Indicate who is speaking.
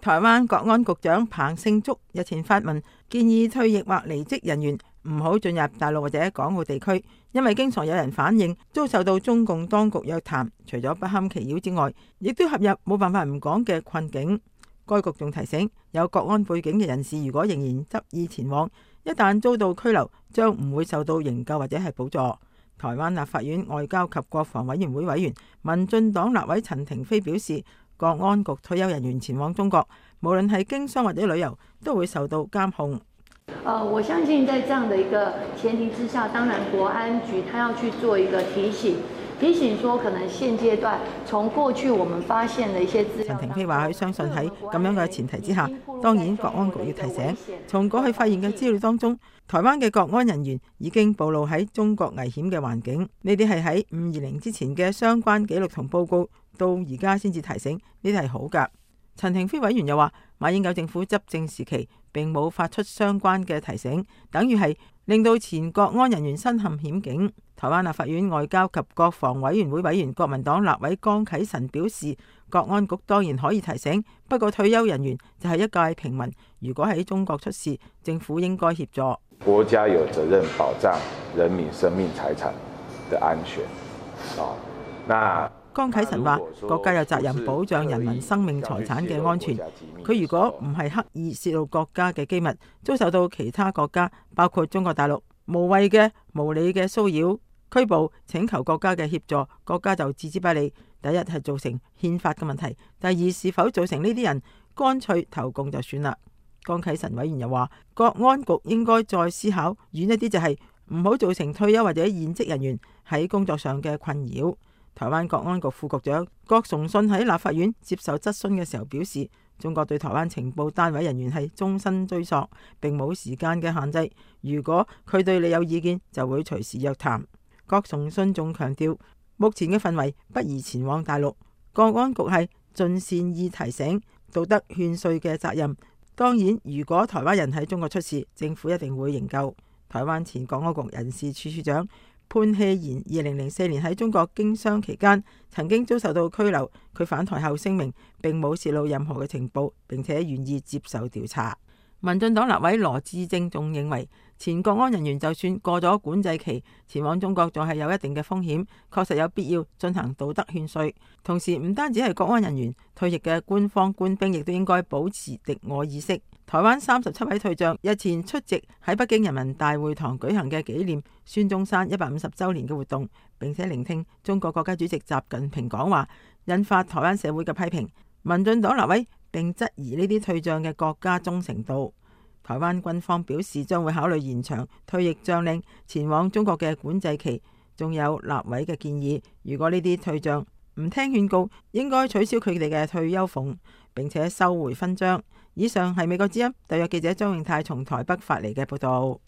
Speaker 1: 台灣國安局長彭勝竹日前發文建議退役或離職人員唔好進入大陸或者港澳地區，因為經常有人反映遭受到中共當局約談，除咗不堪其擾之外，亦都陷入冇辦法唔講嘅困境。該局仲提醒，有國安背景嘅人士如果仍然執意前往，一旦遭到拘留，將唔會受到營救或者係補助。台灣立法院外交及國防委員會委員、民進黨立委陳亭妃表示，國安局退休人員前往中國，無論係經商或者旅遊，都會受到監控。
Speaker 2: 我相信在這樣的一個前提之下，當然國安局他要去做一個提醒說，可能現階段從過去我們發現的一些資料。
Speaker 1: 陳亭妃話佢相信喺咁樣嘅前提之下，當然國安局要提醒，從過去發現嘅資料當中，台灣嘅國安人員已經暴露喺中國危險嘅環境，呢啲係喺520之前嘅相關記錄同報告，到而家先至提醒，呢啲係好㗎。陳亭妃委員又話，馬英九政府執政時期並冇發出相關嘅提醒，等於係令到前國安人員身陷險境。台灣立法院外交及國防委員會委員、國民黨立委江啟臣表示，國安局當然可以提醒，不過退休人員就係一介平民，如果喺中國出事，政府應該協助。
Speaker 3: 國家有責任保障人民生命財產的安全。
Speaker 1: 江啟臣話，國家有責任保障人民生命財產嘅安全。佢如果唔係刻意泄露國家嘅機密，遭受到其他國家，包括中國大陸無謂嘅無理嘅騷擾、拘捕，請求國家嘅協助，國家就置之不理。第一係造成憲法嘅問題，第二是否造成呢啲人乾脆投共就算啦。江啟臣委員又話，國安局應該再思考遠一啲，就係唔好造成退休或者現職人員喺工作上嘅困擾。台灣國安局副局長郭崇信喺立法院接受質詢嘅時候表示，中國對台灣情報單位人員係終身追索，並冇時間嘅限制。如果佢對你有意見，就會隨時約談。郭崇信仲強調，目前嘅氛圍不宜前往大陸，國安局係盡善意提醒、道德勸說嘅責任。當然，如果台灣人喺中國出事，政府一定會營救。台灣前國安局人事處處長潘希賢2004年喺中國經商期間曾經遭受到拘留，佢返台後聲明並冇泄露任何嘅情報，並且願意接受調查。民進黨立委羅致政仲認為，前國安人員就算過咗管制期，前往中國仲係有一定嘅風險，確實有必要進行道德勸說。同時，唔單止係國安人員，退役嘅官方官兵亦都應該保持敵我意識。台灣37位退將日前出席喺北京人民大會堂舉行嘅紀念孫中山150週年嘅活動，並且聆聽中國國家主席習近平講話，引發台灣社會嘅批評。民進黨立委並質疑呢啲退將嘅國家忠誠度。台灣軍方表示將會考慮延長退役將領前往中國嘅管制期，仲有立委嘅建議，如果呢啲退將唔聽勸告，應該取消佢哋嘅退休俸，並且收回勳章。以上係美國之音特約記者張永泰從台北發嚟嘅報道。